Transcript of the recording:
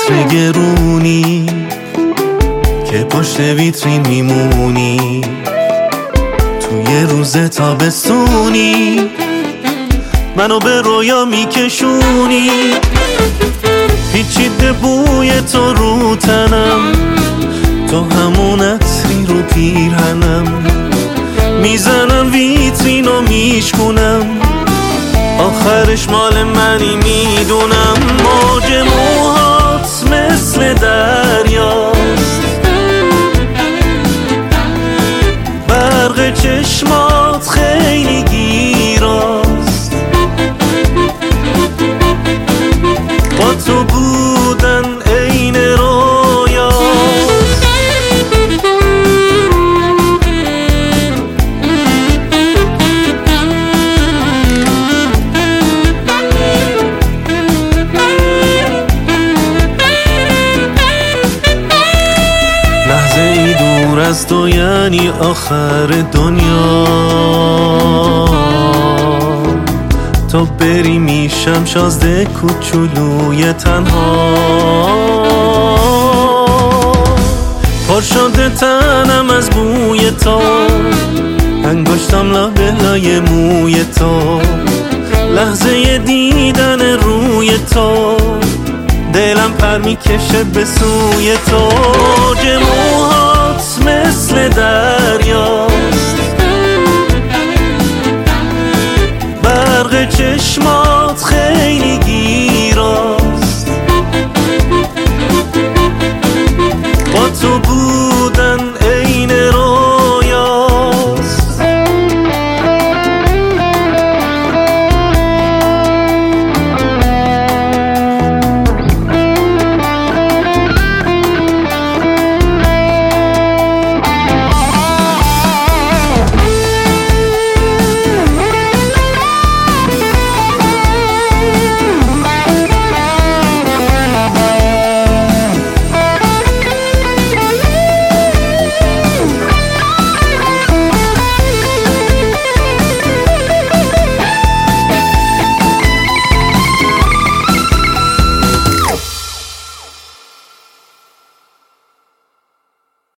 عطر گرونی که پشت ویترین میمونی، توی روز تابستونی منو به رویا میکشونی. پیچیده بوی تو رو تنم، تو همون عطری رو پیرهنم، میزنم ویترین و میشکونم، آخرش مال منی میدونم. موج موهات مثل دریاست، برق چشمات خیلی گیراست، با تو بودن عین رویاست. لحظه ای دور از تو یعنی آخر دنیا، تو بری میشم شازده کوچولوی تنها. پر شده تنم از بوی تو، انگشتم لابلای موی تو، لحظه دیدن روی تو دلم پر میکشه به سوی تو. موج موهات مثل دریا،